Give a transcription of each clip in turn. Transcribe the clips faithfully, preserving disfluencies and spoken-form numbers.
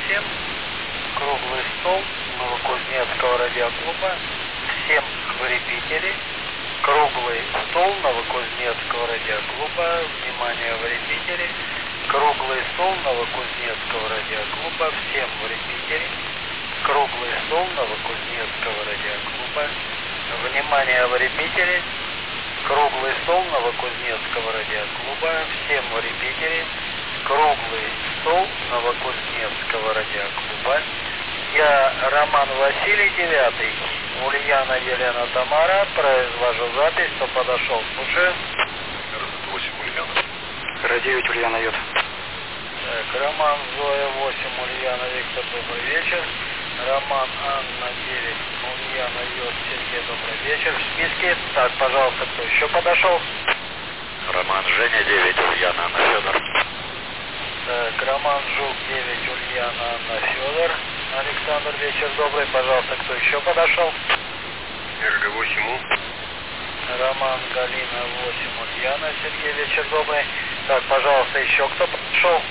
всем. Круглый стол Новокузнецкого радиоклуба. Всем в репитере. Круглый стол Новокузнецкого радиоклуба. Внимание, в репитере. Круглый стол Новокузнецкого радиоклуба. Всем в репитере. Круглый стол Новокузнецкого радиоклуба. Внимание, в репитере. Круглый стол Новокузнецкого радиоклуба. Всем в репитере. Круглый стол Новокузнецкого радиоклуба. Я Роман Василий, девятый. Ульяна Елена Тамара. Произвожу запись. Кто подошел? Слушаю. восемь Ульяна. девять Ульяна Йод. Так, Роман Зоя восемь, Ульяна Виктор, добрый вечер. Роман Анна девять, Ульяна Йод, Сергей, добрый вечер. В списке. Так, пожалуйста, кто еще подошел? Роман Женя девять, Ульяна Анна Федор. Так, Роман Жук девять, Ульяна Анна Федор. Александр, вечер добрый. Пожалуйста, кто еще подошел? Эрго восемь У. Роман Галина восемь, Ульяна, Сергей, вечер добрый. Так, пожалуйста, еще кто подошел?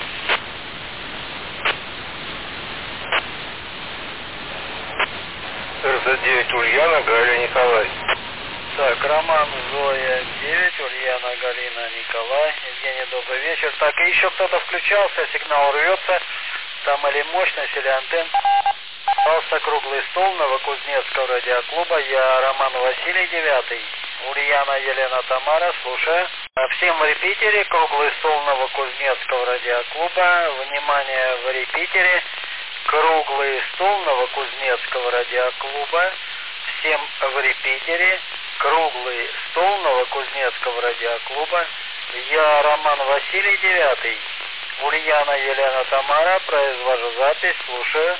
РЗ девять Ульяна, Галя Николай. Так, Роман Зоя девять, Ульяна Галина Николай. Евгений, добрый вечер. Так, и еще кто-то включался, сигнал рвется. Там или мощность, или антенна. Пожалуйста, круглый стол Новокузнецкого радиоклуба. Я Роман Василий, девятый. Ульяна Елена Тамара, слушаю. Всем в репитере. Круглый стол Новокузнецкого радиоклуба. Внимание, в репитере. Круглый стол Новокузнецкого радиоклуба. Всем в репитере. Круглый стол Новокузнецкого радиоклуба. Я Роман Василий, девятый. Ульяна Елена Тамара. Произвожу запись. Слушаю.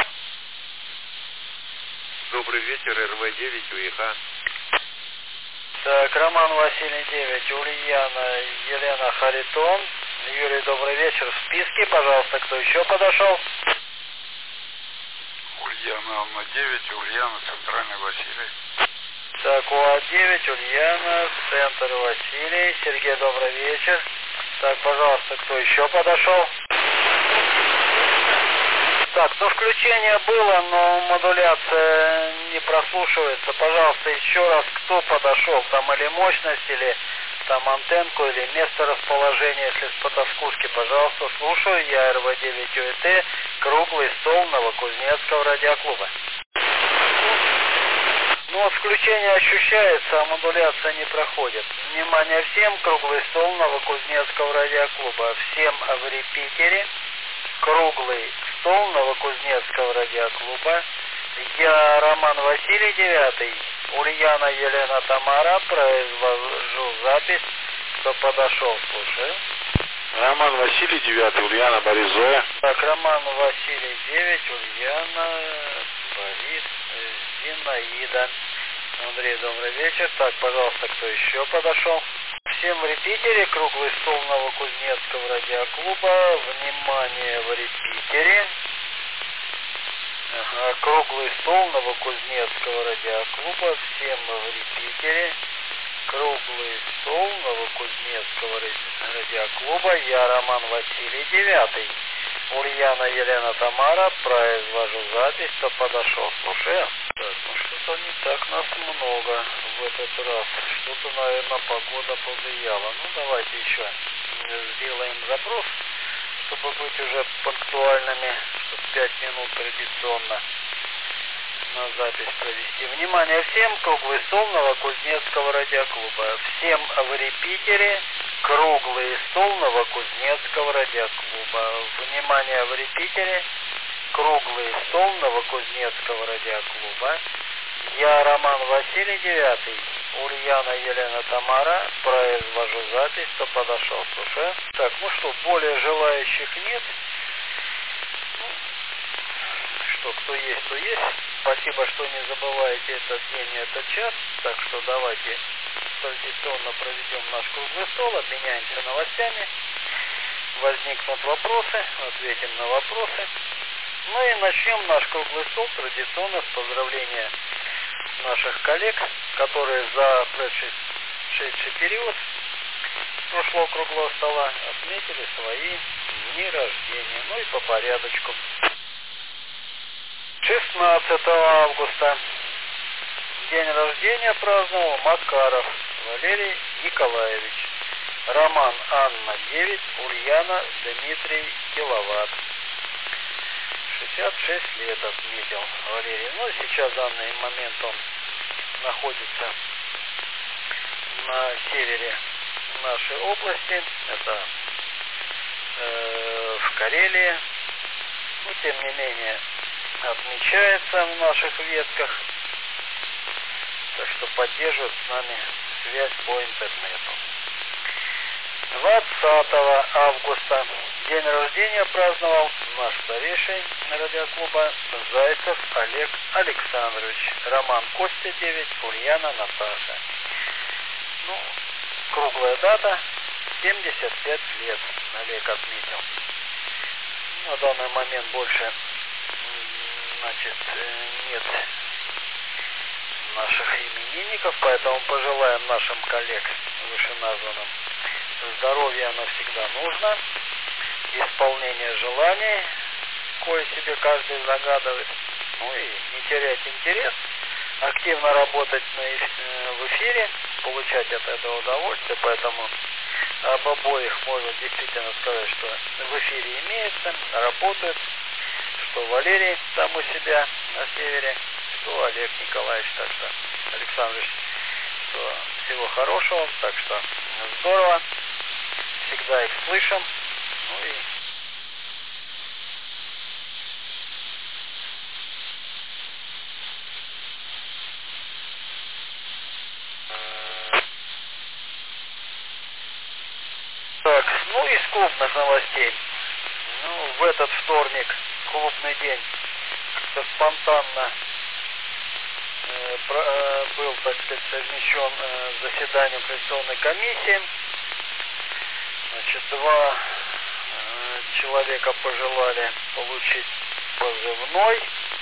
Добрый вечер, РВ девять УЕХ. Так, Роман Василий девять, Ульяна Елена Харитон. Юрий, добрый вечер. В списке, пожалуйста, кто еще подошел? Ульяна Анна девять, Ульяна Центральный Василий. Так, УА девять, Ульяна, Центр Василий. Сергей, добрый вечер. Так, пожалуйста, кто еще подошел? Так, ну включение было, но модуляция не прослушивается. Пожалуйста, еще раз, кто подошел? Там или мощность, или там антенку, или место расположения, если с потаскушки, пожалуйста, слушаю. Я эр вэ девять У Э Т, круглый стол Новокузнецкого радиоклуба. Ну вот включение ощущается, а модуляция не проходит. Внимание всем, круглый стол Новокузнецкого радиоклуба. Всем в репитере. Круглый стол Новокузнецкого радиоклуба. Я Роман Василий, девятый. Ульяна Елена Тамара. Произвожу запись. Кто подошел, слушаю. Роман Василий девятый, Ульяна Борис Зоя. Так, Роман Василий девять, Ульяна Борис Зинаида. Андрей, добрый вечер. Так, пожалуйста, кто еще подошел? Всем в репитере. Круглый стол Новокузнецкого радиоклуба. Внимание, в репитере. Ага, круглый стол Новокузнецкого радиоклуба. Всем в репитере. Круглый стол Новокузнецкого радиоклуба. Я Роман Василий, девятый. Ульяна Елена Тамара. Произвожу запись. Кто подошел? Слушаю. Так, ну что-то не так нас много в этот раз. Что-то, наверное, погода повлияла. Ну, давайте еще сделаем запрос, чтобы быть уже пунктуальными, чтобы пять минут традиционно на запись провести. Внимание всем, круглый стол Новокузнецкого радиоклуба. Всем в репитере. Круглый стол Новокузнецкого радиоклуба. Внимание, в репитере. Круглый стол Новокузнецкого радиоклуба. Я Роман Василий, девятый. Ульяна Елена Тамара. Произвожу запись. Кто подошел, слушаю. Так, ну что, более желающих нет. Ну, что, кто есть, то есть. Спасибо, что не забываете этот день и этот час. Так что давайте традиционно проведем наш круглый стол, обменяемся новостями. Возникнут вопросы, ответим на вопросы. Ну и начнем наш круглый стол традиционно с поздравления наших коллег, которые за прошедший период прошлого круглого стола отметили свои дни рождения. Ну и по порядочку. шестнадцатого августа. День рождения праздновал Макаров Валерий Николаевич. Роман Анна девять, Ульяна Дмитрий Киловатт. шестьдесят шесть лет отметил Валерий. Ну, сейчас в данный момент он находится на севере нашей области. Это э, в Карелии. Но, тем не менее, отмечается в наших ветках. Так что поддерживают с нами связь по интернету. двадцатого августа. День рождения праздновал наш старейший радиоклуба Зайцев Олег Александрович. Роман Костя девять, Ульяна Наташа. Ну, круглая дата, семьдесят пять лет Олег отметил. На данный момент больше, значит, нет наших именинников, поэтому пожелаем нашим коллегам вышеназванным здоровья, оно всегда нужно, исполнение желаний, кое себе каждый загадывает, ну и не терять интерес, активно работать на, в эфире, получать от этого удовольствие, поэтому об обоих можно действительно сказать, что в эфире имеется, работают, что Валерий там у себя на севере, что Олег Николаевич, так что Александрович, что всего хорошего, так что здорово, всегда их слышим, ну и так, ну из клубных новостей. Ну, в этот вторник, клубный день, как-то спонтанно э, про, э, был, так сказать, совмещен э, заседанием Конституционной комиссии. Значит, два э, человека пожелали получить позывной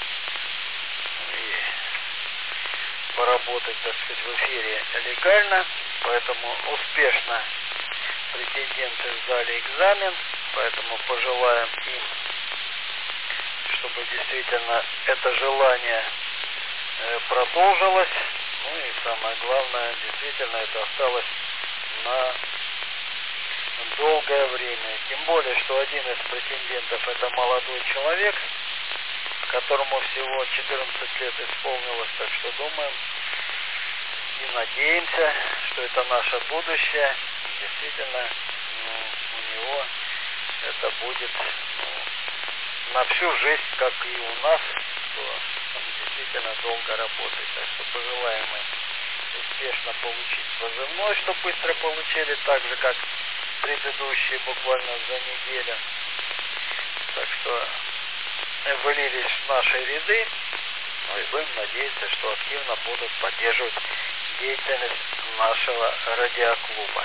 и поработать, так сказать, в эфире легально, поэтому успешно претенденты сдали экзамен, поэтому пожелаем им, чтобы действительно это желание э, продолжилось, ну и самое главное, действительно это осталось на долгое время. Тем более, что один из претендентов это молодой человек, которому всего четырнадцать лет исполнилось, так что думаем и надеемся, что это наше будущее. Действительно, ну, у него это будет ну, на всю жизнь, как и у нас, что он действительно долго работает. Так что пожелаем им успешно получить позывной, чтобы быстро получили, так же, как предыдущие буквально за неделю. Так что влились в наши ряды, ну и будем надеяться, что активно будут поддерживать деятельность нашего радиоклуба.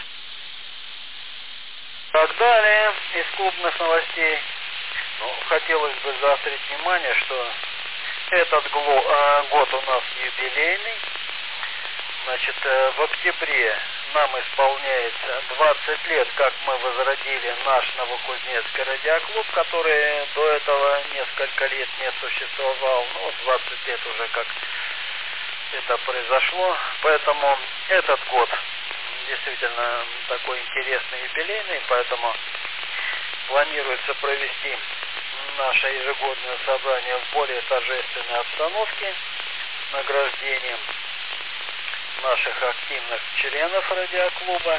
Так далее, из клубных новостей, ну, хотелось бы заострить внимание, что этот год у нас юбилейный. Значит, в октябре нам исполняется двадцать лет, как мы возродили наш Новокузнецкий радиоклуб, который до этого несколько лет не существовал. Ну, двадцать лет уже как это произошло. Поэтому этот год действительно такой интересный юбилейный, поэтому планируется провести наше ежегодное собрание в более торжественной обстановке с награждением наших активных членов радиоклуба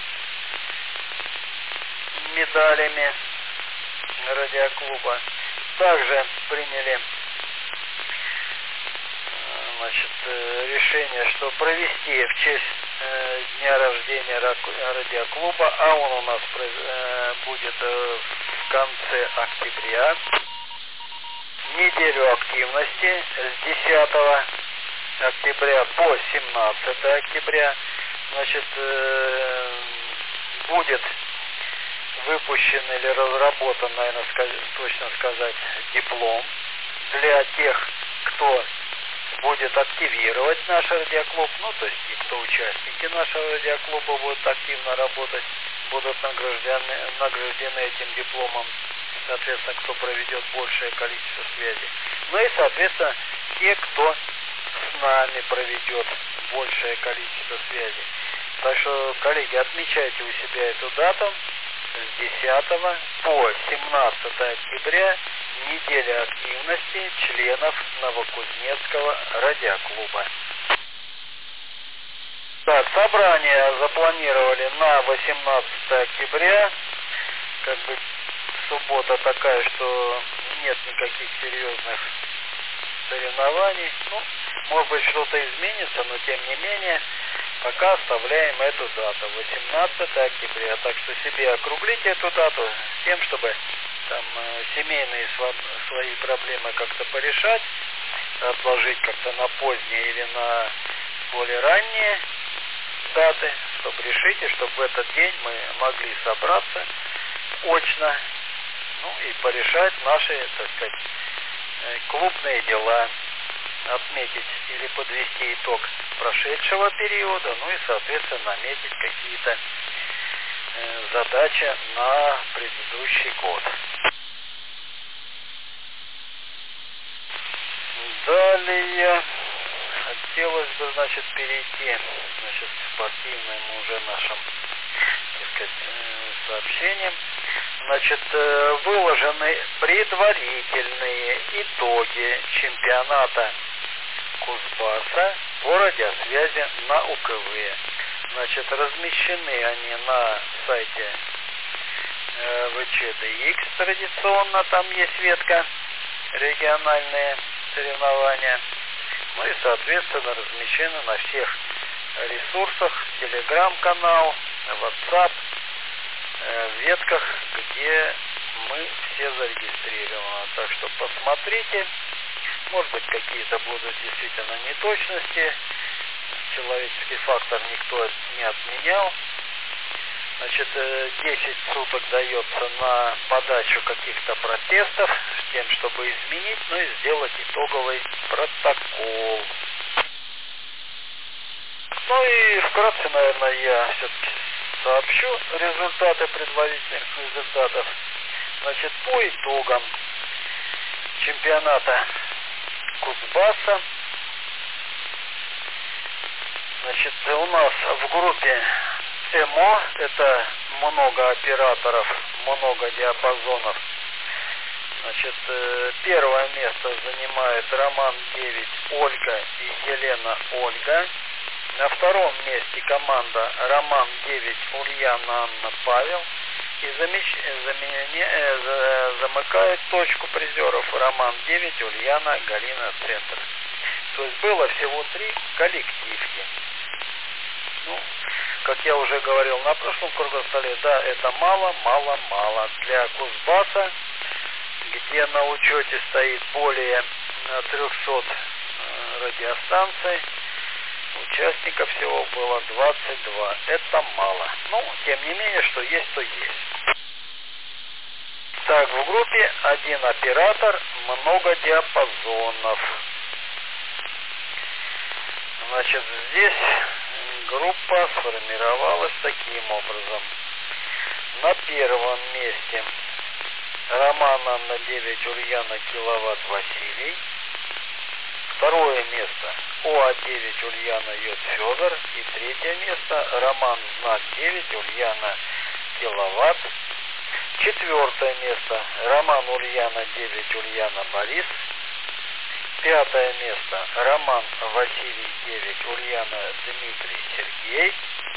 медалями радиоклуба. Также приняли значит, решение, что провести в честь э, дня рождения радиоклуба, а он у нас э, будет э, в конце октября, неделю активности с десятого октября по семнадцатое октября. Значит, э, будет выпущен или разработан, наверное, сказать, точно сказать, диплом для тех, кто будет активировать наш радиоклуб, ну, то есть и кто участники нашего радиоклуба будут активно работать, будут награждены, награждены этим дипломом. соответственно, кто проведет большее количество связей. Ну и, соответственно, те, кто с нами проведет большее количество связей. Так что, коллеги, отмечайте у себя эту дату с десятого по семнадцатое октября, неделя активности членов Новокузнецкого радиоклуба. Так, собрание запланировали на восемнадцатое октября. Как бы суббота такая, что нет никаких серьезных соревнований. Ну, может быть, что-то изменится, но тем не менее, пока оставляем эту дату, восемнадцатое октября. Так что себе округлите эту дату с тем, чтобы там семейные свои проблемы как-то порешать, отложить как-то на позднее или на более ранние даты, чтобы решить, и чтобы в этот день мы могли собраться очно, ну и порешать наши, так сказать, клубные дела, отметить или подвести итог прошедшего периода, ну и, соответственно, наметить какие-то э, задачи на предыдущий год. Далее хотелось бы, значит, перейти, значит, к спортивным уже нашим, так сказать, сообщениям. Значит, выложены предварительные итоги чемпионата Кузбасса по радиосвязи на УКВ. Значит, размещены они на сайте ВЧ-ДХ традиционно, там есть ветка региональные соревнования. Ну и, соответственно, размещены на всех ресурсах, телеграм-канал, WhatsApp, в ветках, где мы все зарегистрированы. Так что посмотрите, может быть, какие-то будут действительно неточности, человеческий фактор никто не отменял. Значит, десять суток дается на подачу каких-то протестов, с тем, чтобы изменить, ну и сделать итоговый протокол. Ну и вкратце, наверное, я все-таки сообщу результаты предварительных результатов. Значит, по итогам чемпионата Кузбасса, значит, у нас в группе ЭМО, это много операторов, много диапазонов. Значит, первое место занимает Роман девять Ольга и Елена Ольга. На втором месте команда Роман девять Ульяна Анна Павел. И замещ... заменя... замыкает точку призеров Роман девять Ульяна Галина Центр. То есть было всего три коллективки. Ну, как я уже говорил на прошлом круглом столе, да, это мало, мало, мало. Для Кузбасса, где на учете стоит более трехсот радиостанций, участников всего было двадцать два. Это мало. Ну, тем не менее, что есть, то есть. Так, в группе один оператор, много диапазонов. Значит, здесь группа сформировалась таким образом. На первом месте Роман Анна девять Ульяна Киловатт Василий. Второе место ОА девять Ульяна Йод Федор. И третье место Роман Знак девять Ульяна Киловатт. Четвертое место Роман Ульяна девять Ульяна Борис. Пятое место Роман Василий девять Ульяна Дмитрий Сергей.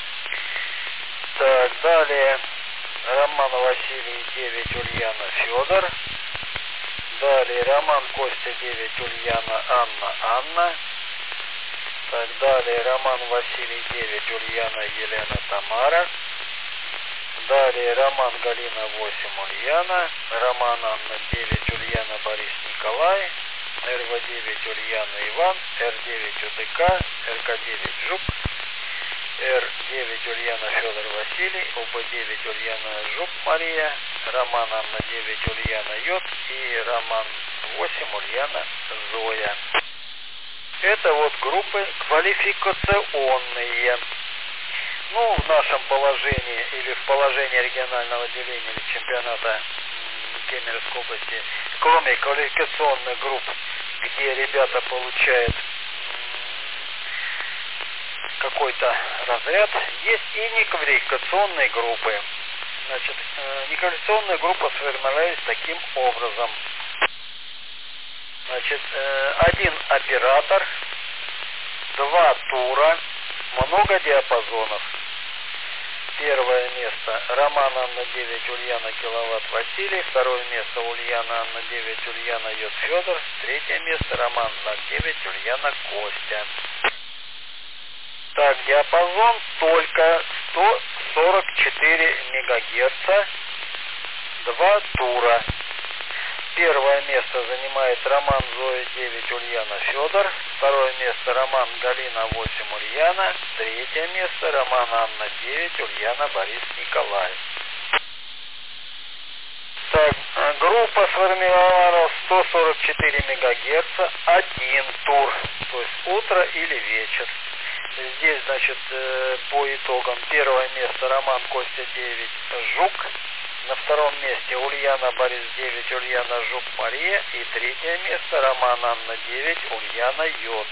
Так, далее Роман Василий девять Ульяна Федор. Далее Роман Костя девять Ульяна Анна Анна. Так, далее Роман Василий девять Ульяна Елена Тамара. Далее Роман Галина восемь Ульяна. Роман Анна девять Ульяна Борис Николай. эр вэ девять Ульяна Иван. эр девять УДК. эр ка девять Жук. эр девять Ульяна Федор Василий. о бэ девять Ульяна Жук Мария. Роман Анна девять Ульяна Йод и Роман восемь Ульяна Зоя. Это вот группы квалификационные. Ну, в нашем положении или в положении регионального отделения или чемпионата Кемеровской области, кроме квалификационных групп, где ребята получают какой-то разряд, есть и неквалификационные группы. Значит, неквалификационная группа сформировалась таким образом. Значит, один оператор, два тура, много диапазонов. Первое место Роман Анна девять Ульяна Киловатт Василий. Второе место Ульяна Анна девять Ульяна Йод Федор. Третье место Роман ноль девять Ульяна Костя. Так, диапазон только сто сорок четыре мегагерца. Два тура. Первое место занимает Роман Зоя девять Ульяна Федор. Второе место Роман Галина восемь Ульяна. Третье место Роман Анна девять Ульяна Борис Николай. Так, группа сформировала сто сорок четыре мегагерца, один тур, то есть утро или вечер. Здесь, значит, по итогам первое место Роман Костя девять Жук. На втором месте Ульяна Борис девять Ульяна Жук Мария. И третье место Роман Анна девять Ульяна Йод.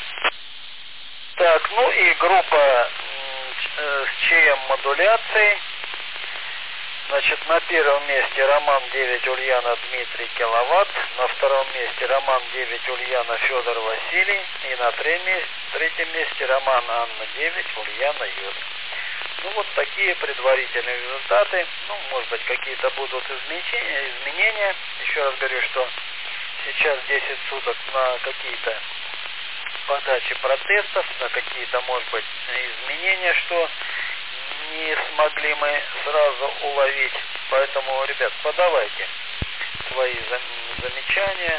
Так, ну и группа с ЧМ модуляцией. Значит, на первом месте Роман девять Ульяна Дмитрий Киловатт. На втором месте Роман девять Ульяна Федор Василий. И на третьем месте Роман Анна девять Ульяна Йод. Ну вот такие предварительные результаты. Ну, может быть, какие-то будут изменения, изменения. Еще раз говорю, что сейчас десять суток на какие-то подачи протестов, на какие-то, может быть, изменения, что не смогли мы сразу уловить. Поэтому, ребят, подавайте свои замечания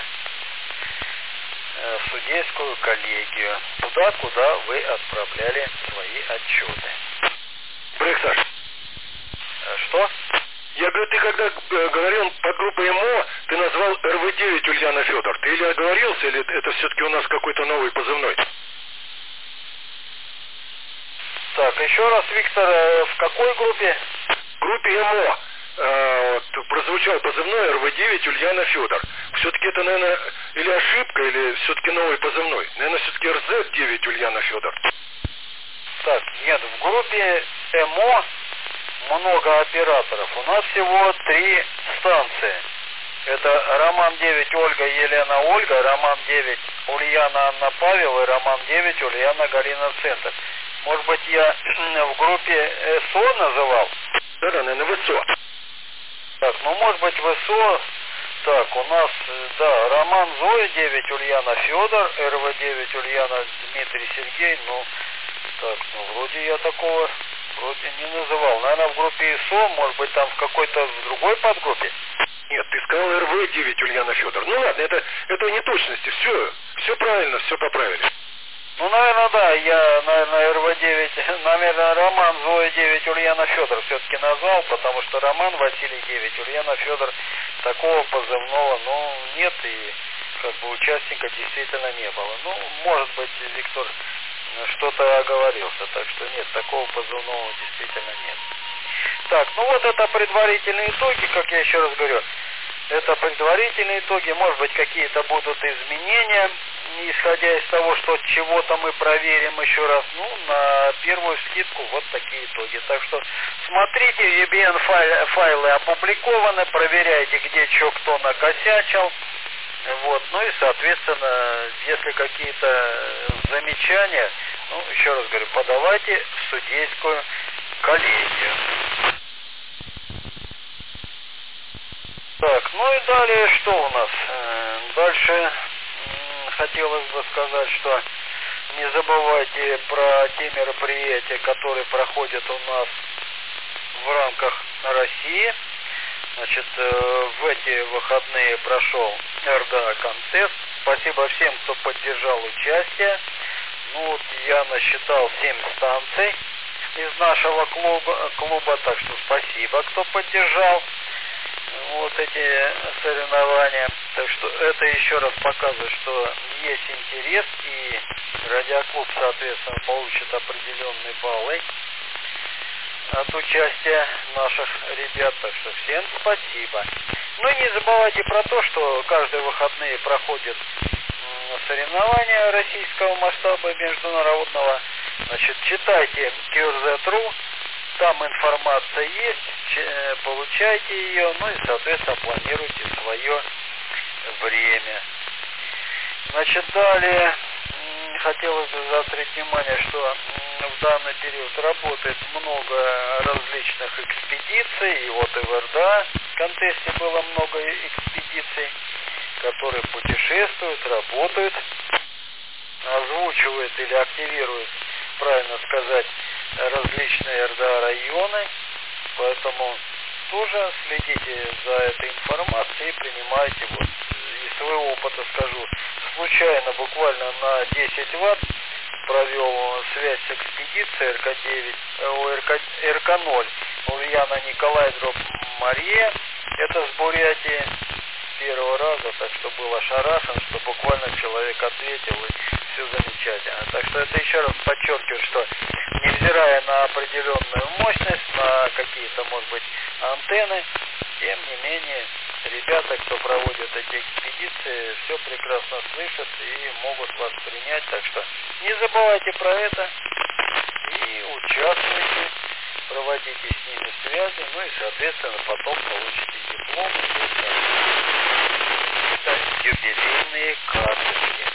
в судейскую коллегию, туда, куда вы отправляли свои отчеты. Брейк, Саш. Что? Я говорю, ты когда говорил под группой МО, ты назвал эр вэ девять Ульяна Федор. Ты или оговорился, или это все-таки у нас какой-то новый позывной? Так, еще раз, Виктор, в какой группе? В группе МО э, вот, прозвучал позывной эр вэ девять Ульяна Федор. Все-таки это, наверное, или ошибка, или все-таки новый позывной? Наверное, все-таки эр зет девять Ульяна Федор. Так, нет, в группе МО много операторов. У нас всего три станции. Это Роман девять Ольга Елена Ольга, Роман девять Ульяна Анна Павел и Роман девять Ульяна Галина Центр. Может быть, я в группе СО называл? Да, да, наверное, в СО. Так, ну может быть в СО. Так, у нас, да, Роман Зоя девять Ульяна Федор, эр вэ девять Ульяна Дмитрий Сергей, ну, так, ну вроде я такого вроде не называл. Наверное, в группе ИСО, может быть, там в какой-то в другой подгруппе. Нет, ты сказал эр вэ девять Ульяна Федор. Ну ладно, это, это неточности. Все, все правильно, все поправили. Ну, наверное, да, я, наверное, эр вэ девять, наверное, Роман Зоя девять Ульяна Федор все-таки назвал, потому что Роман Василий девять Ульяна Федор такого позывного, ну, нет, и как бы участника действительно не было. Ну, может быть, Виктор что-то оговорился, так что нет, такого позывного действительно нет. Так, ну вот это предварительные итоги, как я еще раз говорю, это предварительные итоги, может быть, какие-то будут изменения, исходя из того, что чего-то мы проверим еще раз. Ну, на первую скидку вот такие итоги. Так что смотрите, ви би эн файлы, файлы опубликованы, проверяйте, где что кто накосячил. Вот, ну и, соответственно, если какие-то замечания, ну, еще раз говорю, подавайте в судейскую коллегию. Так, ну и далее что у нас? Дальше хотелось бы сказать, что не забывайте про те мероприятия, которые проходят у нас в рамках России. Значит, в эти выходные прошел эр дэ а-контест. Спасибо всем, кто поддержал участие. Ну, вот я насчитал семь станций из нашего клуба, клуба, так что спасибо, кто поддержал вот эти соревнования. Так что это еще раз показывает, что есть интерес, и радиоклуб, соответственно, получит определенные баллы от участия наших ребят. Так что всем спасибо. Ну и не забывайте про то, что каждые выходные проходят соревнования российского масштаба международного. Значит, читайте кью эр зет точка ру, там информация есть, получайте ее, ну и, соответственно, планируйте свое время. Значит, далее хотелось бы заострить внимание, что в данный период работает много различных экспедиций, и вот и в эр дэ а контесте было много экспедиций, которые путешествуют, работают, озвучивают или активируют, правильно сказать, различные эр дэ а районы, поэтому тоже следите за этой информацией и принимайте. Вот из своего опыта скажу, случайно буквально на десять ватт провел связь с экспедицией эр ка девять, эр ка ноль Ульяна Николай дробь Мария, это с Бурятии, первого раза, так что был ошарашен, что буквально человек ответил, и все замечательно. Так что это еще раз подчеркиваю, что невзирая на определенную мощность, на какие-то, может быть, антенны, тем не менее, ребята, кто проводит эти экспедиции, все прекрасно слышат и могут вас принять. Так что не забывайте про это и участвуйте, проводите с ними связи, ну и, соответственно, потом получите диплом, юбилейные карточки.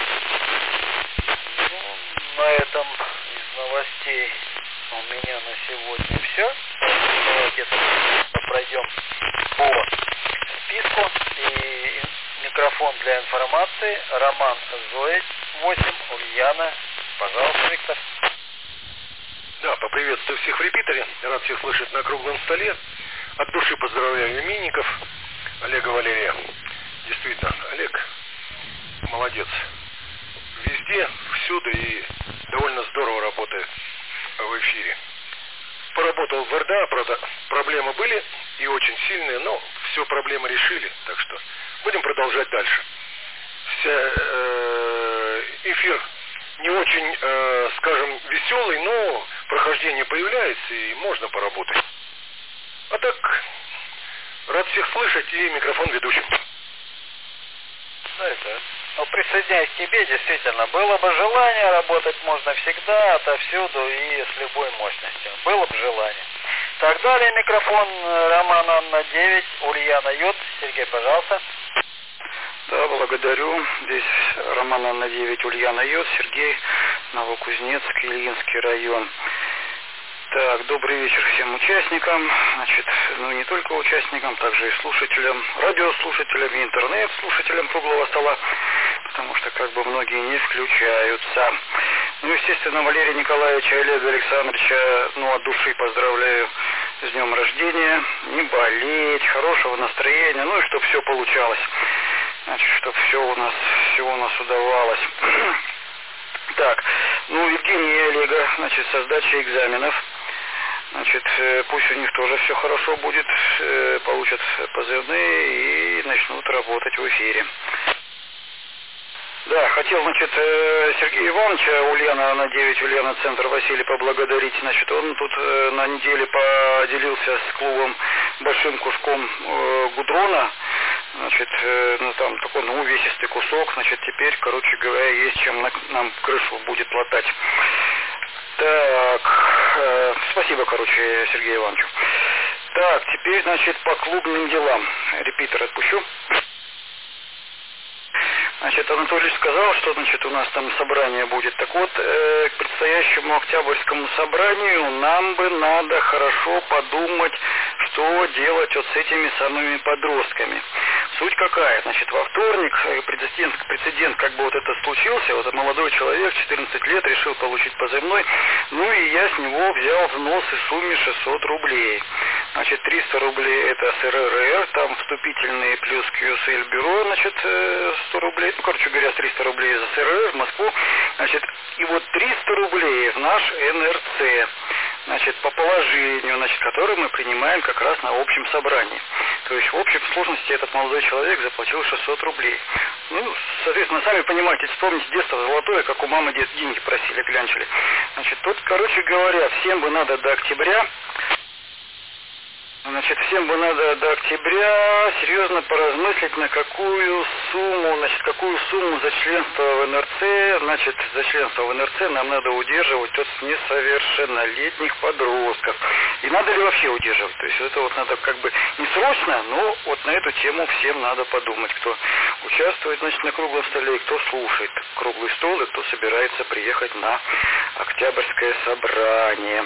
Ну, на этом из новостей у меня на сегодня все. Давайте пройдем по списку. И микрофон для информации. Роман Зоя восемь, Ульяна. Пожалуйста, Виктор. Да, поприветствую всех в репитере. Рад всех слышать на круглом столе. От души поздравляю именинников Олега Валерия. Действительно, Олег молодец. Везде, всюду и довольно здорово работает в эфире. Поработал в эр дэ а, правда, проблемы были и очень сильные, но все проблемы решили, так что будем продолжать дальше. Вся, э, эфир не очень, э, скажем, веселый, но прохождение появляется и можно поработать. А так, рад всех слышать и микрофон ведущим. Да, это. Ну, присоединяюсь к тебе, действительно, было бы желание, работать можно всегда, отовсюду и с любой мощностью. Было бы желание. Так, далее микрофон Роман Анна девять, Ульяна Йод. Сергей, пожалуйста. Да, благодарю. Здесь Роман Анна девять, Ульяна Йод, Сергей, Новокузнецк, Ильинский район. Так, добрый вечер всем участникам, значит, ну не только участникам, также и слушателям, радиослушателям, и интернет-слушателям круглого стола, потому что как бы многие не включаются. Ну, естественно, Валерия Николаевича и Олега Александровича, ну, от души поздравляю с днем рождения, не болеть, хорошего настроения, ну и чтобы все получалось, значит, чтобы все у нас, все у нас удавалось. Так, ну, Евгения и Олега, значит, со сдачей экзаменов. Значит, пусть у них тоже все хорошо будет, получат позывные и начнут работать в эфире. Да, хотел, значит, Сергея Ивановича, Ульяна на девять, Ульяна Центр Василий, поблагодарить. Значит, он тут на неделе поделился с клубом большим куском гудрона. Значит, ну там такой, ну, увесистый кусок. Значит, теперь, короче говоря, есть чем на, нам крышу будет латать. Так, э, спасибо, короче, Сергею Ивановичу. Так, теперь, значит, по клубным делам. Репитер отпущу. Значит, Анатолий сказал, что, значит, у нас там собрание будет. Так вот, э, к предстоящему Октябрьскому собранию нам бы надо хорошо подумать, что делать вот с этими самыми подростками. Суть какая? Значит, во вторник прецедент, прецедент как бы вот это случился, вот молодой человек, четырнадцать лет, решил получить позывной, ну и я с него взял взнос в сумме шестьсот рублей. Значит, триста рублей это с эр эр эр, там вступительные плюс кью эс эль бюро, значит, сто рублей, ну, короче говоря, триста рублей за эс эр эр в Москву, значит, и вот триста рублей в наш эн эр цэ, значит, по положению, значит, которое мы принимаем как раз на общем собрании. То есть в общей сложности этот молодой человек заплатил шестьсот рублей. Ну, соответственно, сами понимаете, вспомните детство золотое, как у мамы деньги просили, клянчили. Значит, тут, короче говоря, всем бы надо до октября Значит, всем бы надо до октября серьезно поразмыслить, на какую сумму, значит, какую сумму за членство в эн эр цэ, значит, за членство в эн эр цэ нам надо удерживать от несовершеннолетних подростков. И надо ли вообще удерживать? То есть это вот надо как бы не срочно, но вот на эту тему всем надо подумать, кто участвует, значит, на круглом столе, и кто слушает круглый стол, и кто собирается приехать на октябрьское собрание.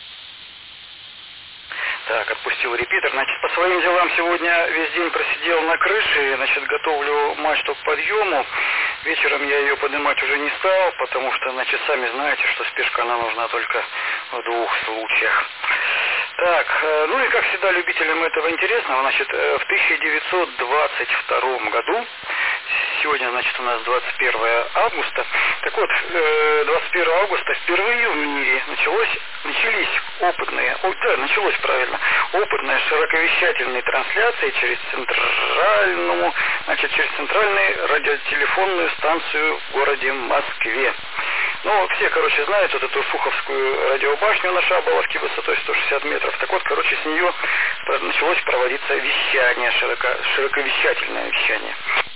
Так, отпустил репитер. Значит, по своим делам сегодня весь день просидел на крыше, значит, готовлю мачту к подъему. Вечером я ее поднимать уже не стал, потому что, значит, сами знаете, что спешка она нужна только в двух случаях. Так, ну и как всегда любителям этого интересного, значит, в тысяча девятьсот двадцать втором году, сегодня, значит, у нас двадцать первое августа, так вот, двадцать первого августа впервые в мире началось, начались опытные, о, да, началось правильно, опытные широковещательные трансляции через центральную, значит, через центральную радиотелефонную станцию в городе Москве. Ну, все, короче, знают вот эту Шуховскую радиобашню на Шаболовке высотой сто шестьдесят метров. Так вот, короче, с нее началось проводиться вещание, широко, широковещательное вещание.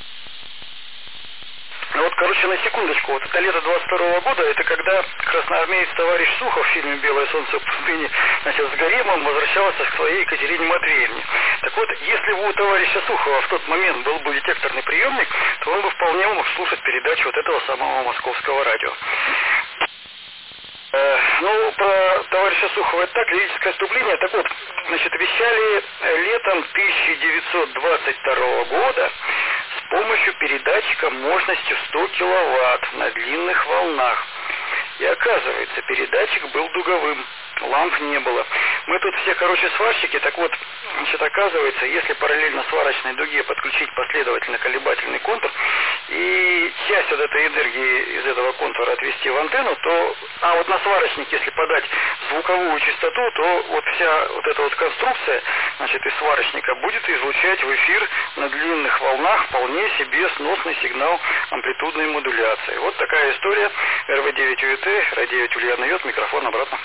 Ну вот, короче, на секундочку, вот это лето двадцать второго года, это когда красноармеец товарищ Сухов в фильме «Белое солнце в пустыне», значит, с гаремом возвращался к своей Екатерине Матвеевне. Так вот, если бы у товарища Сухова в тот момент был бы детекторный приемник, то он бы вполне мог слушать передачу вот этого самого московского радио. Э, ну, про товарища Сухова это так, лирическое вступление. Так вот, значит, вещали летом тысяча девятьсот двадцать второго года с помощью передатчика мощностью сто киловатт на длинных волнах. И оказывается, передатчик был дуговым, ламп не было. Мы тут все, короче, сварщики, так вот, значит, оказывается, если параллельно сварочной дуге подключить последовательно колебательный контур и часть от этой энергии из этого контура отвести в антенну, то, а вот на сварочник, если подать звуковую частоту, то вот вся вот эта вот конструкция, значит, из сварочника будет излучать в эфир на длинных волнах вполне себе сносный сигнал амплитудной модуляции. Вот такая история. эр вэ девять у ю тэ, радио Ульяна Йод, микрофон обратно.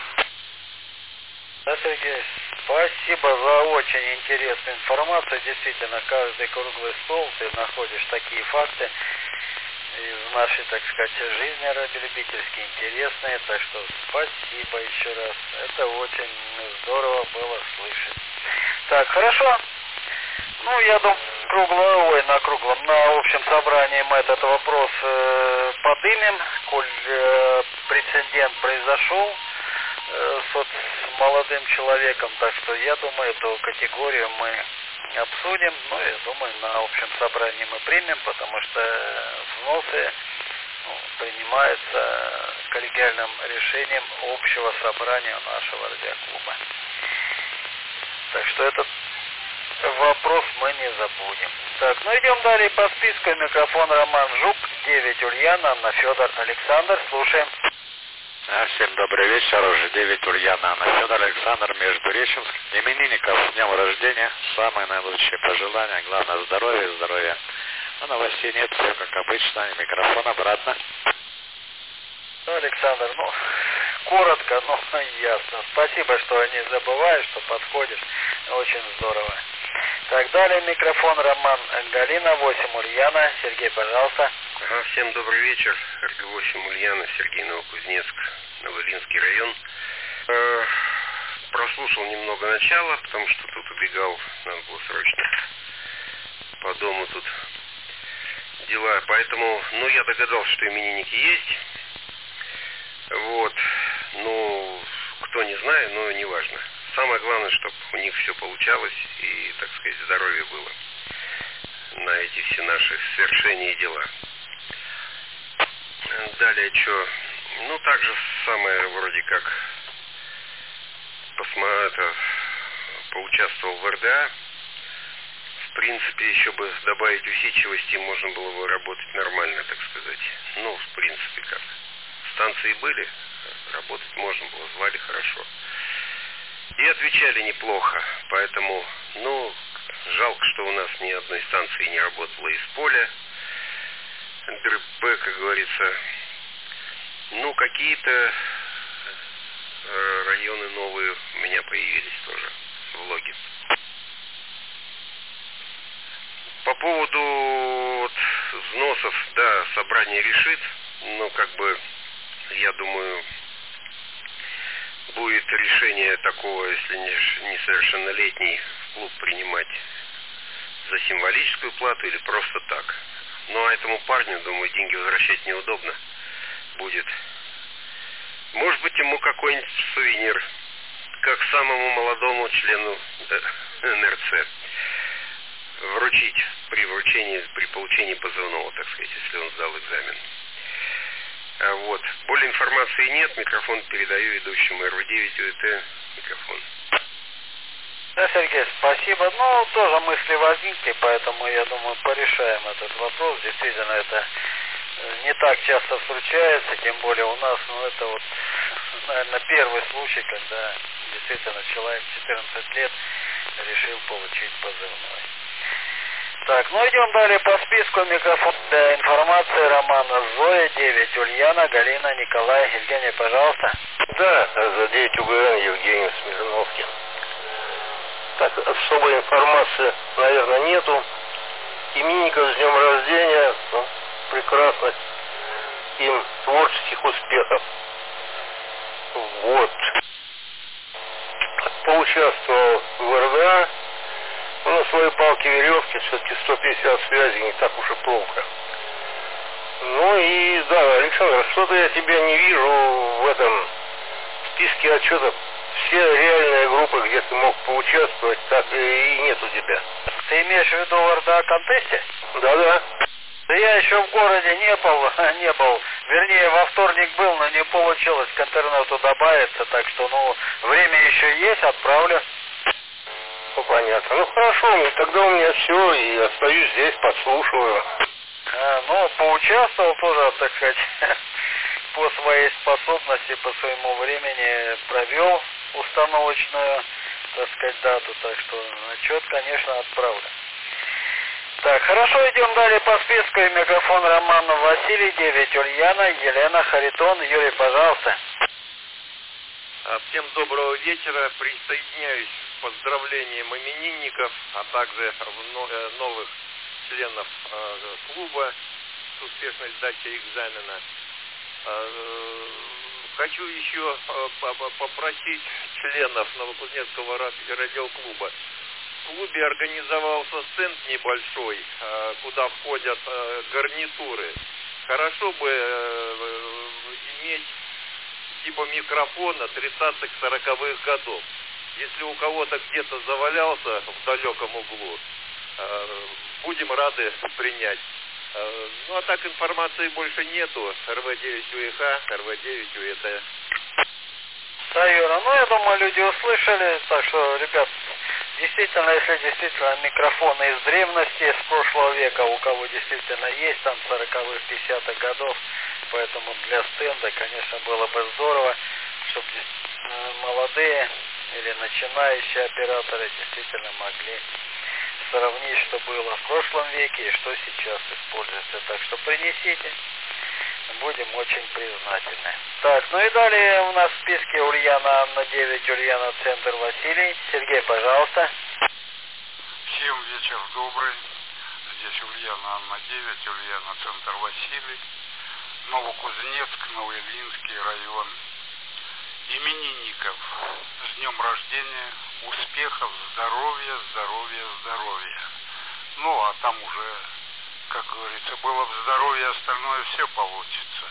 Да, Сергей, спасибо за очень интересную информацию. Действительно, каждый круглый стол ты находишь такие факты из нашей, так сказать, жизни радиолюбительские, интересные. Так что спасибо еще раз. Это очень здорово было слышать. Так, хорошо. Ну, я думаю, кругло, ой, на круглом, на общем собрании мы этот вопрос э, подымем, коль э, прецедент произошел э, с, вот, с молодым человеком, так что я думаю, эту категорию мы обсудим, ну, я думаю, на общем собрании мы примем, потому что взносы ну, принимаются коллегиальным решением общего собрания нашего радиоклуба. Так что этот вопрос мы не забудем. Так, ну идем далее по списку. Микрофон Роман Жук, девять Ульяна, Анна Федор, Александр. Слушаем. Всем добрый вечер. Уже девять Ульяна, Анна Федор, Александр, Междуреченск. Именинников с днем рождения. Самые наилучшие пожелания. Главное здоровье и здоровья. А новостей нет, все как обычно. И микрофон обратно. Ну, Александр, ну, коротко, но ясно. Спасибо, что не забываешь, что подходишь. Очень здорово. Так, далее микрофон Роман Галина, восемь Ульяна. Сергей, пожалуйста. Ага, всем добрый вечер. эр гэ восемь Ульяна, Сергей, Новокузнецк, Новоилинский район. Э, прослушал немного начала, потому что тут убегал, надо было срочно по дому тут дела. Поэтому, ну, я догадался, что именинники есть. Вот, ну, кто не знает, но неважно. Самое главное, чтобы у них все получалось и, так сказать, здоровье было на эти все наши свершения и дела. Далее что? Ну, так же самое, вроде как, посма... это, поучаствовал в эр дэ а. В принципе, еще бы добавить усидчивости, можно было бы работать нормально, так сказать. Ну, в принципе, как. Станции были, работать можно было, звали хорошо. И отвечали неплохо, поэтому, ну, жалко, что у нас ни одной станции не работало из поля. эр бэ, как говорится, ну, какие-то районы новые у меня появились тоже. влоги. По поводу вот, взносов, да, собрание решит, но как бы, я думаю, будет решение такого, если не несовершеннолетний в клуб принимать за символическую плату или просто так. Ну а этому парню, думаю, деньги возвращать неудобно будет. Может быть, ему какой-нибудь сувенир, как самому молодому члену эн эр цэ, вручить при вручении, при получении позывного, так сказать, если он сдал экзамен. А вот. Более информации нет. Микрофон передаю ведущему эр вэ девять ю тэ. Микрофон. Да, Сергей, спасибо. Ну, тоже мысли возникли, поэтому, я думаю, порешаем этот вопрос. Действительно, это не так часто случается, тем более у нас, ну, это вот, наверное, первый случай, когда действительно человек в четырнадцать лет решил получить позывной. Так, ну идем далее по списку. Микрофон для информации. Роман, Зоя, девять, Ульяна, Галина, Николай, Евгений, пожалуйста. Да, за девять У Гэ Эн Евгений Смирновский. Так, особой информации, наверное, нету. Именинников с днем рождения, ну, прекрасно. Им творческих успехов. Вот. Поучаствовал в эр дэ а. Ну, на своей палке-веревке все-таки сто пятьдесят связей не так уж и плохо. Ну и да, Александр, что-то я тебя не вижу в этом списке отчетов. Все реальные группы, где ты мог поучаствовать, так и нет у тебя. Ты имеешь в виду в эр дэ а-контесте? Да-да. Да я еще в городе не был, не был. Вернее, во вторник был, но не получилось к интернету добавиться, так что, ну, время еще есть, отправлю. Ну, понятно. Ну, хорошо, тогда у меня все, и остаюсь здесь, подслушиваю. А, ну, поучаствовал тоже, так сказать, по своей способности, по своему времени провел установочную, так сказать, дату, так что отчет, конечно, отправлю. Так, хорошо, идем далее по списку. Микрофон Роман, Василий, девять, Ульяна, Елена, Харитон, Юрий, пожалуйста. Всем доброго вечера. Присоединяюсь к поздравлениям именинников, а также новых членов клуба с успешной сдачей экзамена. Хочу еще попросить членов Новокузнецкого радиоклуба. В клубе организовался стенд небольшой, куда входят гарнитуры. Хорошо бы иметь типа микрофона тридцатых-сороковых годов. Если у кого-то где-то завалялся в далеком углу, будем рады принять. Ну а так информации больше нету. эр вэ девять ю эх, эр вэ девять ю тэ. Да, Юра, ну я думаю, люди услышали, так что, ребят, действительно, если действительно микрофоны из древности, с прошлого века, у кого действительно есть, там, сороковых, пятидесятых годов, поэтому для стенда, конечно, было бы здорово, чтобы молодые или начинающие операторы действительно могли сравнить, что было в прошлом веке и что сейчас используется. Так что принесите, будем очень признательны. Так, ну и далее у нас в списке Ульяна, Анна, девять, Ульяна, Центр, Василий. Сергей, пожалуйста. Всем вечер добрый. Здесь Ульяна, Анна, девять, Ульяна, Центр, Василий. Новокузнецк, Новоильинский район. Именинников с днем рождения, успехов, здоровья, здоровья, здоровья. Ну, а там уже, как говорится, было в здоровье, остальное все получится.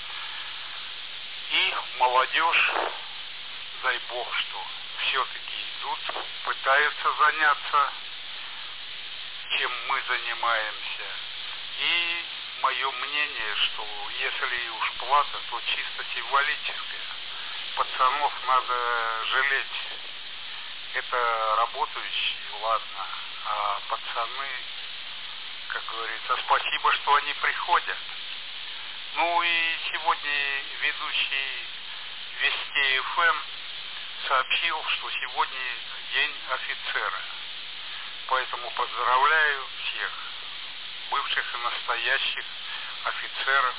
И молодежь, дай бог, что все-таки идут, пытаются заняться, чем мы занимаемся. И мое мнение, что если уж плата, то чисто символическая. Пацанов надо жалеть. Это работающие, ладно, а пацаны, как говорится, спасибо, что они приходят. Ну и сегодня ведущий Вести эф эм сообщил, что сегодня День офицера. Поэтому поздравляю всех бывших и настоящих офицеров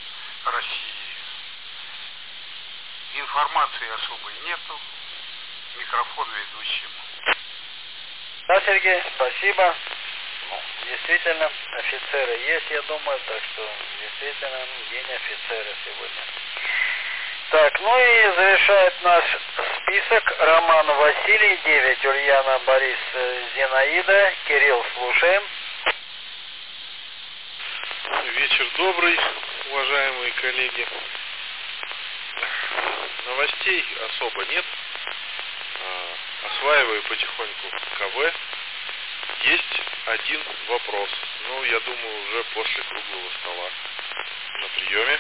России. Информации особой нету. микрофон ведущему. Да, Сергей, спасибо. Ну, действительно, офицеры есть, я думаю, так что действительно день офицера сегодня. Так, ну и завершает наш список Роман Василий, девять, Ульяна, Борис, Зинаида. Кирилл, слушаем. Вечер добрый, уважаемые коллеги. Новостей особо нет. Осваиваю потихоньку КВ. Есть один вопрос. Ну, я думаю, уже после круглого стола на приеме.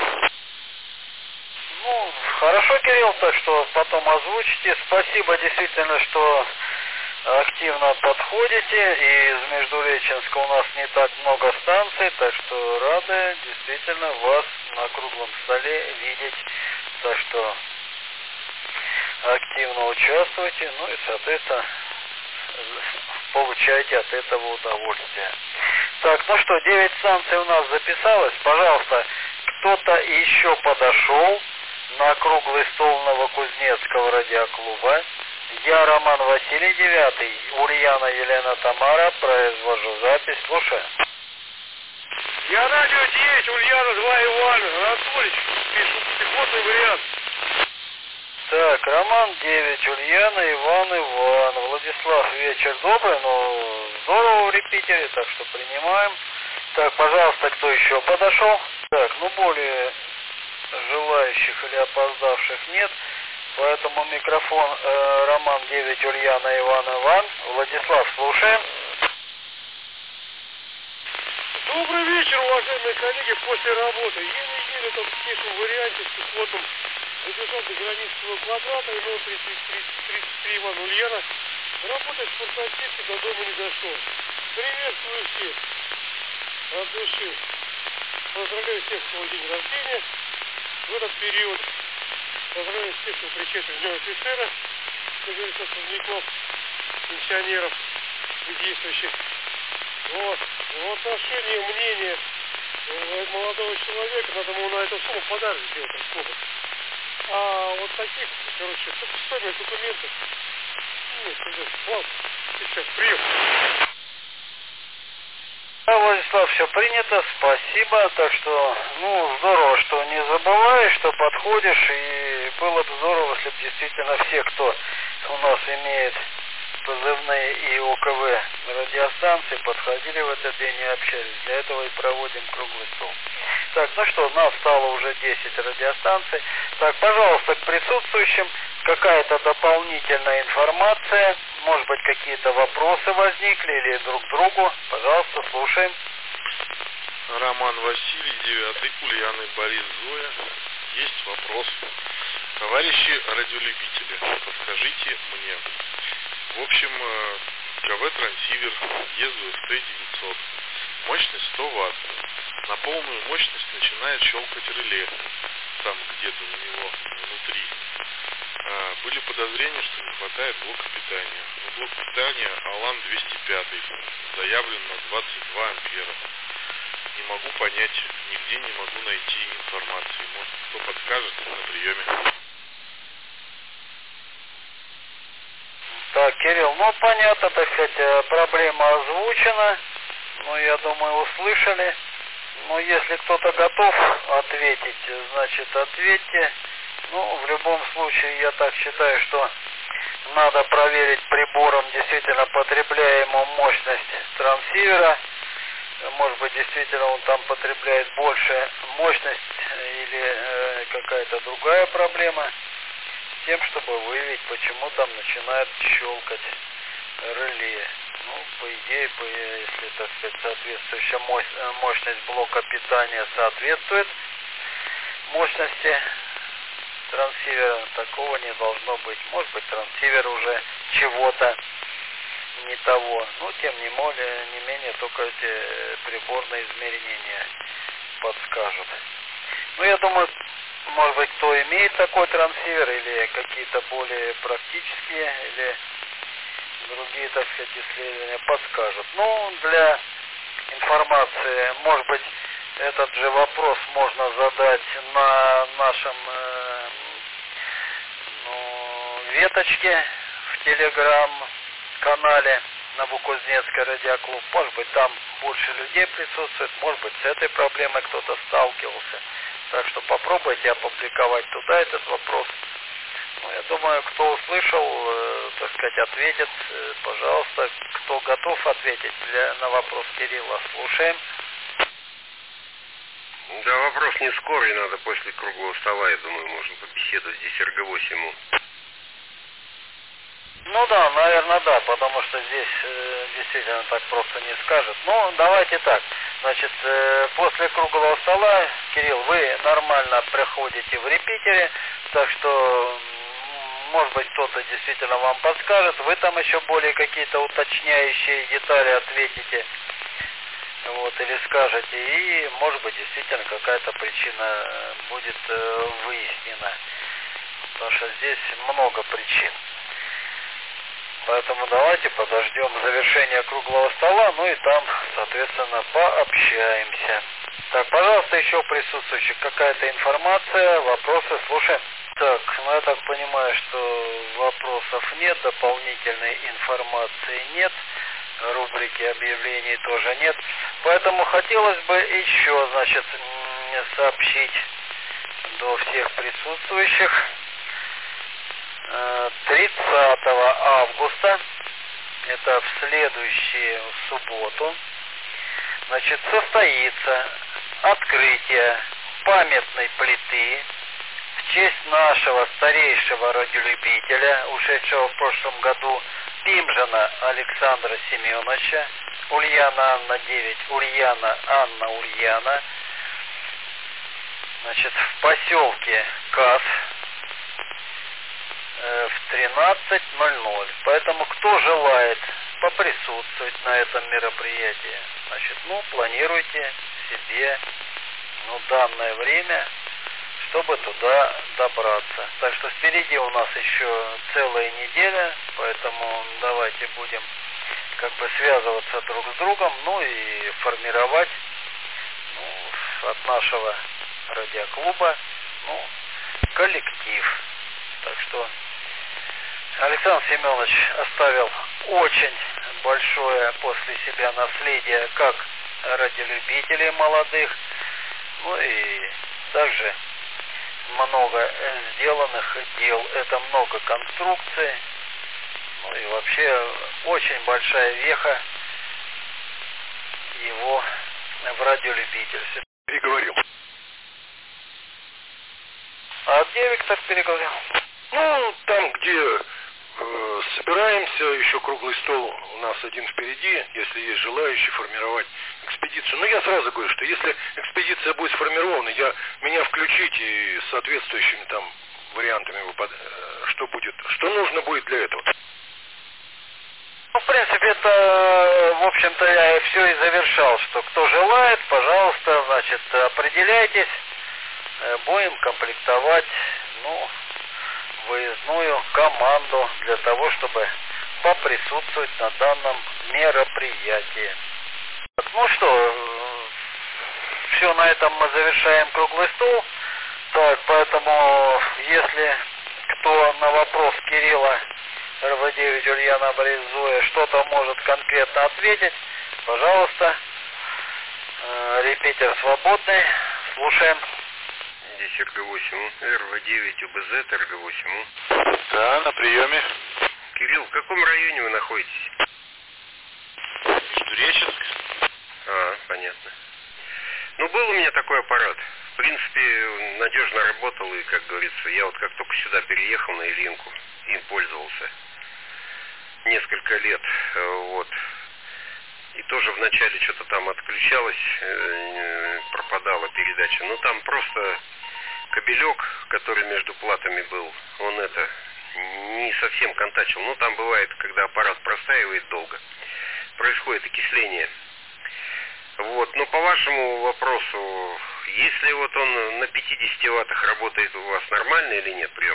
Ну, хорошо, Кирилл, так что потом озвучите. Спасибо действительно, что активно подходите. И из Междуреченска у нас не так много станций, так что рады действительно вас на круглом столе видеть. Так что активно участвуйте, ну и, соответственно, получайте от этого удовольствие. Так, ну что, девять станций у нас записалось. Пожалуйста, кто-то еще подошел на круглый стол Новокузнецкого радиоклуба. Я Роман Василий, девятый, Ульяна Елена Тамара, произвожу запись, слушаю. Я радио девять, Ульяна два, Иван, Анатольевич, пишу пехотный вариант. Так, Роман девять, Ульяна, Иван, Иван. Владислав, вечер добрый, но здорово в репитере, так что принимаем. Так, пожалуйста, кто еще подошел? Так, ну более желающих или опоздавших нет, поэтому микрофон э, Роман девять, Ульяна, Иван, Иван. Владислав, слушаем. Добрый вечер, уважаемые коллеги, после работы. Еле-еле там в тихом варианте с пехотом добежал до границы квадрата, и номер тридцать три Иван, Ульяна. Работать в спортотеке до дома не дошел. Приветствую всех от души. Поздравляю всех с день рождения. В этот период поздравляю всех, кто причастен к Дню офицера, как говорится, сотрудников, пенсионеров и действующих. Вот. В отношении мнения молодого человека, надо ему на эту сумму подарок сделать сколько. А вот таких, короче, стоимость документов. Нет, ладно, сейчас прием. Да, Владислав, все принято, спасибо. Так что, ну, здорово, что не забываешь, что подходишь. И было бы здорово, если бы действительно все, кто у нас имеет позывные и ОКВ радиостанции, подходили в этот день и общались. Для этого и проводим круглый стол. Так, ну что, нас стало уже десять радиостанций. Так, пожалуйста, к присутствующим какая-то дополнительная информация, может быть, какие-то вопросы возникли или друг к другу. Пожалуйста, слушаем. Роман Василий, девятый, Ульяна, Борис, Зоя. Есть вопрос. Товарищи радиолюбители, подскажите мне. В общем, КВ-трансивер ЕЗУ-СТ девятьсот. Мощность сто ватт. На полную мощность начинает щелкать реле. Там где-то у него внутри. А, были подозрения, что не хватает блока питания. Но блок питания Алан двести пять заявлен на двадцать два ампера. Не могу понять, нигде не могу найти информации. Может, кто подскажет на приеме. Так, Кирилл, ну понятно, так сказать, проблема озвучена. Ну, я думаю, услышали. Но если кто-то готов ответить, значит, ответьте. Ну, в любом случае, я так считаю, что надо проверить прибором действительно потребляемую мощность трансивера. Может быть, действительно он там потребляет больше мощность или э, какая-то другая проблема. С тем, чтобы выявить, почему там начинает щелкать реле. Ну, по идее, по, если, так сказать, соответствующая мощность блока питания соответствует мощности трансивера, такого не должно быть. Может быть, трансивер уже чего-то не того. Но, тем не более, не менее, только эти приборные измерения подскажут. Ну, я думаю, может быть, кто имеет такой трансивер или какие-то более практические или другие, так сказать, исследования подскажут. Ну, для информации, может быть, этот же вопрос можно задать на нашем э, ну, веточке в телеграм-канале Новокузнецкий радиоклуб. Может быть, там больше людей присутствует, может быть, с этой проблемой кто-то сталкивался. Так что попробуйте опубликовать туда этот вопрос. Ну, я думаю, кто услышал, э, так сказать, ответит. Э, пожалуйста, кто готов ответить для, на вопрос Кирилла, слушаем. Да, вопрос не скорый, надо после круглого стола, я думаю, можно побеседовать здесь эр гэ восемь. Ну да, наверное, да, потому что здесь э, действительно так просто не скажет. Ну, давайте так. Значит, э, после круглого стола, Кирилл, вы нормально приходите в репитере, так что, может быть, кто-то действительно вам подскажет. Вы там еще более какие-то уточняющие детали ответите, вот, или скажете, и, может быть, действительно какая-то причина будет э, выяснена. Потому что здесь много причин. Поэтому давайте подождем завершения круглого стола, ну и там, соответственно, пообщаемся. Так, пожалуйста, еще присутствующих какая-то информация, вопросы, слушаем. Так, ну я так понимаю, что вопросов нет, дополнительной информации нет, рубрики объявлений тоже нет. Поэтому хотелось бы еще, значит, сообщить до всех присутствующих. тридцатого августа, это в следующую субботу, значит, состоится открытие памятной плиты в честь нашего старейшего радиолюбителя, ушедшего в прошлом году, Пимжина Александра Семеновича, Ульяна Анна девять, Ульяна Анна Ульяна, значит, в поселке Кас, в тринадцать ноль ноль. Поэтому кто желает поприсутствовать на этом мероприятии, значит, ну, планируйте себе, ну, данное время, чтобы туда добраться. Так что впереди у нас еще целая неделя, поэтому давайте будем как бы связываться друг с другом, ну и формировать, ну, от нашего радиоклуба, ну, коллектив. Так что Александр Семенович оставил очень большое после себя наследие как радиолюбителей молодых, ну и также много сделанных дел, это много конструкций, ну и вообще очень большая веха его в радиолюбительстве. Переговорил. А где Виктор переговорил? Ну, там, где э, собираемся, еще круглый стол у нас один впереди, если есть желающие формировать экспедицию. Но я сразу говорю, что если экспедиция будет сформирована, я, меня включите и с соответствующими там вариантами, выпад... что будет, что нужно будет для этого. Ну, в принципе, это, в общем-то, я все и завершал, что кто желает, пожалуйста, значит, определяйтесь, будем комплектовать, ну, выездную команду для того, чтобы поприсутствовать на данном мероприятии. Ну что, все, на этом мы завершаем круглый стол. Так, поэтому, если кто на вопрос Кирилла эр вэ девять Ульяна Борис что-то может конкретно ответить, пожалуйста, репетер свободный, слушаем. Здесь эр гэ восемь, эр вэ девять, у бэ зет, эр гэ восемь. Да, на приеме. Кирилл, в каком районе вы находитесь? Междуреченск. А, понятно. Ну, был у меня такой аппарат. В принципе, надежно работал, и, как говорится, я вот как только сюда переехал на Ильинку, им пользовался несколько лет, вот. И тоже вначале что-то там отключалось, пропадала передача. Но там просто кабелек, который между платами был, он это, не совсем контачил. Ну, там бывает, когда аппарат простаивает долго, происходит окисление. Вот, но по вашему вопросу, если вот он на пятидесяти ваттах работает у вас, нормально или нет прием?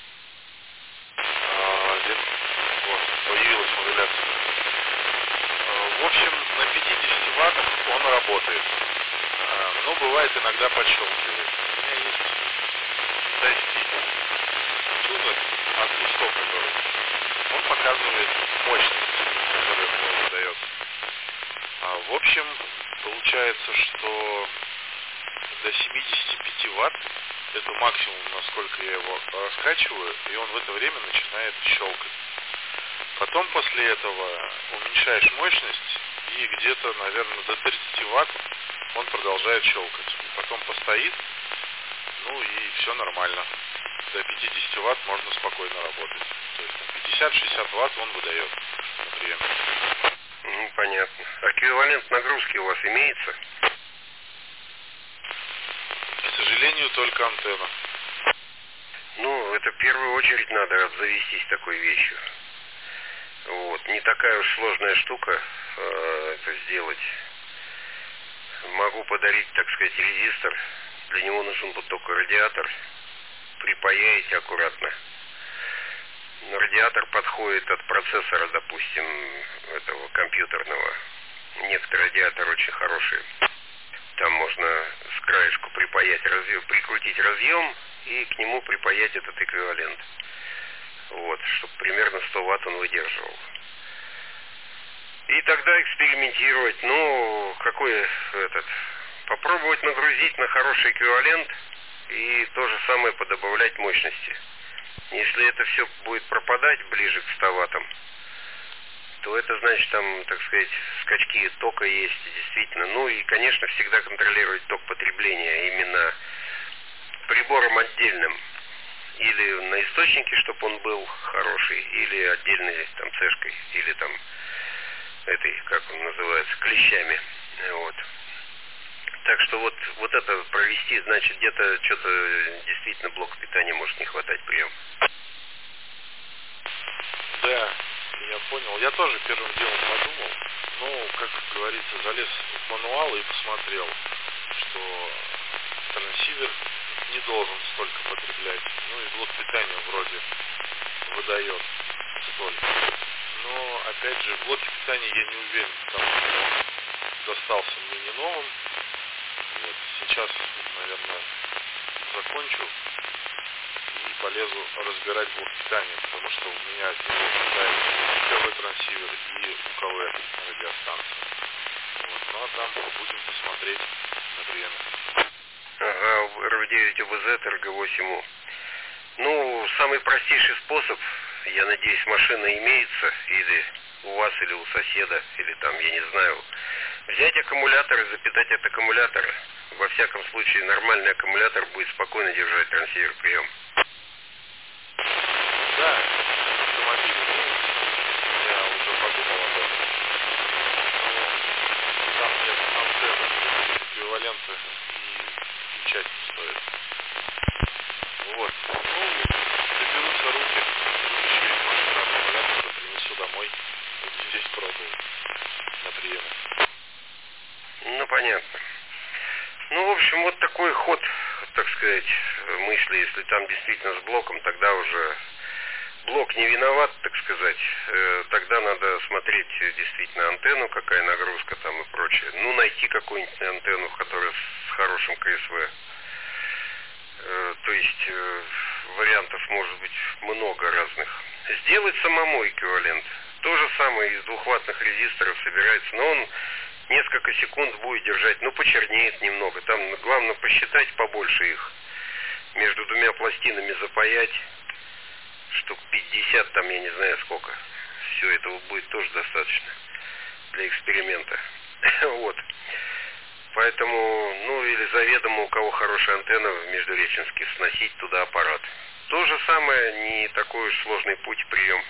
А, где... вот, появилась модуляция. В общем, на пятидесяти ваттах он работает. А, но бывает иногда подщелкивает. У меня есть тайп-пи. Тюнер от Густо, который он показывает мощность, которая у него выдается. А, в общем, получается, что до семидесяти пяти ватт это максимум, насколько я его раскачиваю, и он в это время начинает щелкать. Потом после этого уменьшаешь мощность, и где-то, наверное, до тридцати ватт он продолжает щелкать. Потом постоит, ну и все нормально. До пятидесяти ватт можно спокойно работать. То есть пятьдесят-шестьдесят ватт он выдает на приеме. Ну, понятно. Эквивалент нагрузки у вас имеется? К сожалению, только антенна. Ну, это в первую очередь надо обзавестись такой вещью. Вот. Не такая уж сложная штука э, это сделать. Могу подарить, так сказать, резистор. Для него нужен будет только радиатор. Припаяете аккуратно. Радиатор подходит от процессора, допустим, этого компьютерного. Некоторые радиаторы очень хорошие. Там можно с краешку припаять разъем, прикрутить разъем и к нему припаять этот эквивалент. Вот, чтобы примерно сто ватт он выдерживал. И тогда экспериментировать. Ну, какой этот... Попробовать нагрузить на хороший эквивалент и то же самое подобавлять мощности. Если это все будет пропадать ближе к ста ваттам, то это значит, там, так сказать, скачки тока есть, действительно. Ну и, конечно, всегда контролировать ток потребления именно прибором отдельным. Или на источнике, чтобы он был хороший, или отдельной там цешкой, или там этой, как он называется, клещами. Вот. Так что вот, вот это провести, значит, где-то что-то действительно блок питания может не хватать прием. Да, я понял. Я тоже первым делом подумал, ну, как говорится, залез в мануал и посмотрел, что трансивер не должен столько потреблять. Ну и блок питания вроде выдает столько. Но, опять же, в блоке питания я не уверен, потому что достался мне не новым. Вот. Сейчас, наверное, закончу и полезу разбирать блок питания, потому что у меня от него питается КВ трансивер и УКВ радиостанция. Вот. Ну а там будем посмотреть на приемы. Ага, эр вэ девять о бэ зет, эр гэ восемь у. Ну, самый простейший способ, я надеюсь, машина имеется, или у вас, или у соседа, или там, я не знаю, взять аккумулятор и запитать от аккумулятора. Во всяком случае, нормальный аккумулятор будет спокойно держать трансивер прием. Да, автомобиль, я уже подумал об этом. Но там нет антенны, эквивалента и включать не стоит. Вот. Ну, доберутся руки, еще из машины аккумулятора принесу домой. Буду здесь пробовать на приеме. Ну, понятно. Ну, в общем, вот такой ход, так сказать, мысли. Если там действительно с блоком, тогда уже блок не виноват, так сказать. Тогда надо смотреть действительно антенну, какая нагрузка там и прочее. Ну, найти какую-нибудь антенну, которая с хорошим ка эс вэ. То есть вариантов может быть много разных. Сделать самому эквивалент. То же самое из двухваттных резисторов собирается, но он несколько секунд будет держать, ну почернеет немного. Там главное посчитать побольше их. Между двумя пластинами запаять, штук пятьдесят, там я не знаю сколько. Все этого будет тоже достаточно для эксперимента. Вот. Поэтому, ну или заведомо у кого хорошая антенна в Междуреченске, сносить туда аппарат. То же самое, не такой уж сложный путь прием.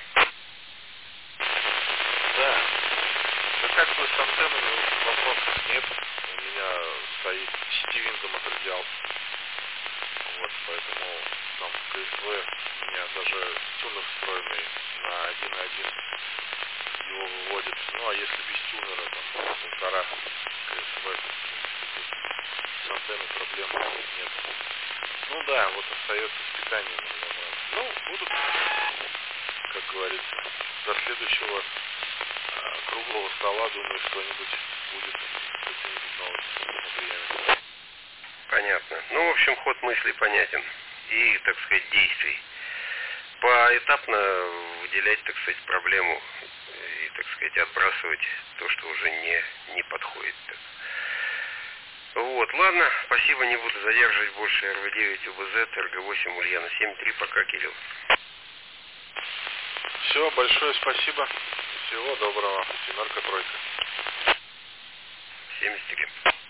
Да. Да как бы с антеннами вопросов нет. У меня стоит сетевинтом от радиал. Вот, поэтому там ка эс вэ у меня даже тюнер встроенный на один и один его выводит. Ну а если без тюнера, там полтора ка эс вэ, с антенной проблем нет. Ну да, вот остается с питанием. Ну, будут, как говорится, до следующего а, круглого стола, думаю, что-нибудь будет, какие-нибудь новости на приеме. Понятно. Ну, в общем, ход мыслей понятен. И, так сказать, действий. поэтапно выделять, так сказать, проблему и, так сказать, отбрасывать то, что уже не, не подходит. Вот, ладно, спасибо, не буду задерживать больше. эр вэ девять ю бэ зет, эр гэ восемь Ульяна семь три, пока, Кирилл. Все, большое спасибо. Всего доброго. Семерка, тройка. семьдесят три.